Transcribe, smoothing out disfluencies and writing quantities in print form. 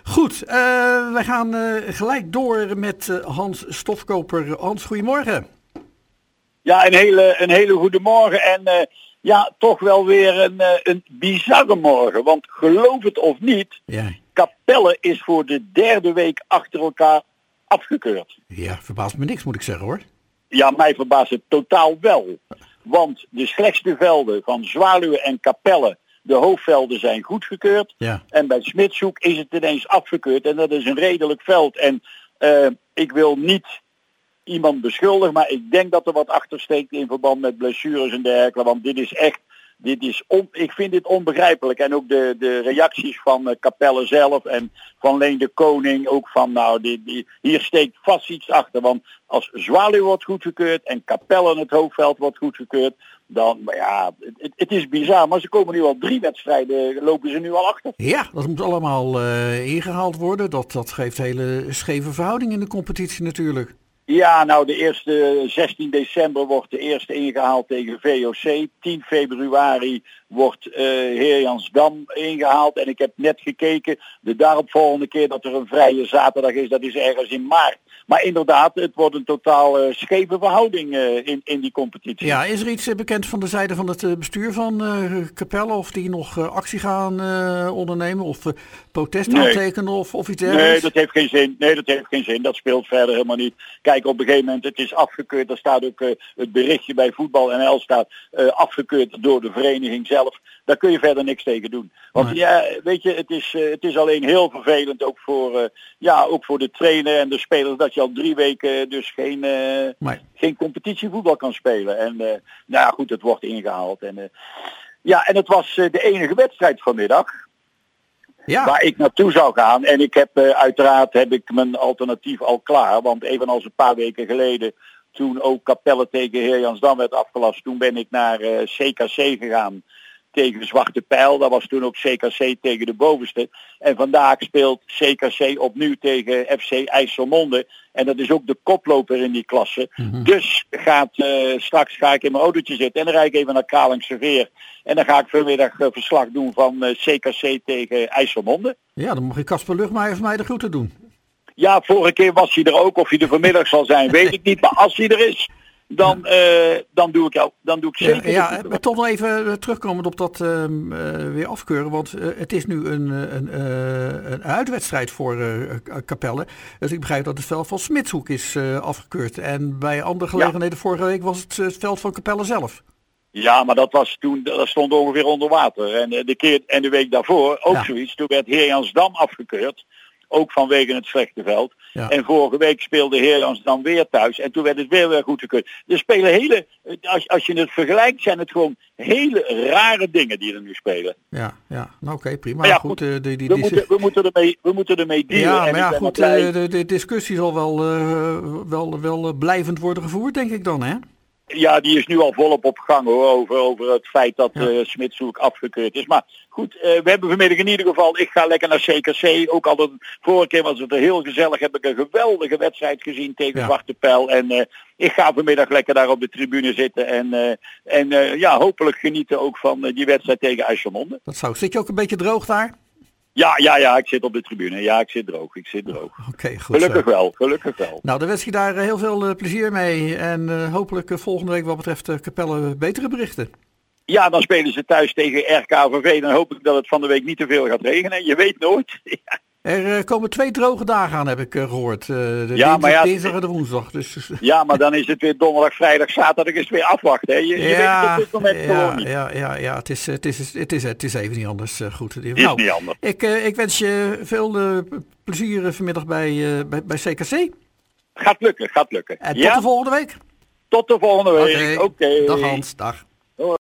Goed, wij gaan gelijk door met Hans Stofkoper. Hans, goedemorgen. Ja, een hele goede morgen en toch wel weer een bizarre morgen. Want geloof het of niet, Capelle is voor de derde week achter elkaar afgekeurd. Ja, verbaast me niks moet ik zeggen hoor. Ja, mij verbaast het totaal wel. Want de slechtste velden van Zwaluwe en Capelle, de hoofdvelden zijn goedgekeurd. Ja. En bij Smitshoek is het ineens afgekeurd. En dat is een redelijk veld. En ik wil niet iemand beschuldigen, maar ik denk dat er wat achter steekt in verband met blessures en dergelijke. Want ik vind dit onbegrijpelijk. En ook de reacties van Capelle zelf en van Leen de Koning. Ook van hier steekt vast iets achter. Want als Zwaluwe wordt goedgekeurd en Capelle in het hoofdveld wordt goedgekeurd, dan, het is bizar. Maar ze komen nu al 3 wedstrijden, lopen ze nu al achter. Ja, dat moet allemaal ingehaald worden. Dat geeft hele scheve verhouding in de competitie natuurlijk. Ja, nou de eerste 16 december wordt de eerste ingehaald tegen VOC. 10 februari wordt Heerjansdam ingehaald. En ik heb net gekeken, de daaropvolgende keer dat er een vrije zaterdag is, dat is ergens in maart. Maar inderdaad, het wordt een totaal scheve verhouding in die competitie. Ja, is er iets bekend van de zijde van het bestuur van Capelle? Of die nog actie gaan ondernemen? Of protest aantekenen of iets dergelijks? Nee, dat heeft geen zin. Dat speelt verder helemaal niet. Kijk, op een gegeven moment, het is afgekeurd. Daar staat ook het berichtje bij Voetbal NL staat afgekeurd door de vereniging zelf. Daar kun je verder niks tegen doen. Want weet je, het is alleen heel vervelend ook voor de trainer en de spelers dat je al 3 weken dus geen competitievoetbal kan spelen. En goed, het wordt ingehaald. En het was de enige wedstrijd vanmiddag. Ja. Waar ik naartoe zou gaan. En ik heb uiteraard mijn alternatief al klaar. Want evenals een paar weken geleden, toen ook Capelle tegen Heerjansdam werd afgelast, toen ben ik naar CKC gegaan tegen Zwarte Pijl. Dat was toen ook CKC tegen de bovenste. En vandaag speelt CKC opnieuw tegen FC IJsselmonde. En dat is ook de koploper in die klasse. Mm-hmm. Dus straks ga ik in mijn autootje zitten en dan rijd ik even naar Kralingse Veer. En dan ga ik vanmiddag verslag doen van CKC tegen IJsselmonde. Ja, dan mag je Casper Lugmeijer van mij de groeten doen. Ja, vorige keer was hij er ook. Of hij er vanmiddag zal zijn, weet ik niet. Maar als hij er is, dan doe ik zeker. Ja, maar toch nog even terugkomen op dat weer afkeuren. Want het is nu een uitwedstrijd voor Capelle. Dus ik begrijp dat het veld van Smitshoek is afgekeurd. En bij andere gelegenheden vorige week was het veld van Capelle zelf. Ja, maar dat stond ongeveer onder water. En de week daarvoor ook zoiets. Toen werd Heerjansdam afgekeurd. Ook vanwege het slechte veld. Ja. En vorige week speelde Heerjansdam weer thuis. En toen werd het weer goedgekeurd. Er spelen als je het vergelijkt, zijn het gewoon hele rare dingen die er nu spelen. Ja. Nou oké, prima. Maar goed, we moeten ermee dealen. Ja, maar goed, de discussie zal wel blijvend worden gevoerd, denk ik dan, hè? Ja, die is nu al volop op gang hoor, over het feit dat Smitshoek afgekeurd is. Maar goed, we hebben vanmiddag in ieder geval, ik ga lekker naar CKC. Ook al vorige keer was het heel gezellig, heb ik een geweldige wedstrijd gezien tegen Zwarte Pijl. En ik ga vanmiddag lekker daar op de tribune zitten en hopelijk genieten ook van die wedstrijd tegen IJsselmonde. Zit je ook een beetje droog daar? Ja, ik zit op de tribune. Ja, ik zit droog. Oké, goed. Gelukkig wel. Nou, dan wens je daar heel veel plezier mee. En hopelijk volgende week wat betreft Capelle betere berichten. Ja, dan spelen ze thuis tegen RKVV. Dan hoop ik dat het van de week niet te veel gaat regenen. Je weet nooit. Er komen 2 droge dagen aan, heb ik gehoord. Dinsdag en de woensdag. Dus. Ja, maar dan is het weer donderdag, vrijdag, zaterdag is het weer afwachten. Hè? Je weet het op dit moment gewoon niet. Ja, het is even niet anders. Goed. Het is niet anders. Ik wens je veel plezier vanmiddag bij CKC. Gaat lukken. En tot de volgende week. Tot de volgende week. Oké. Dag Hans, dag.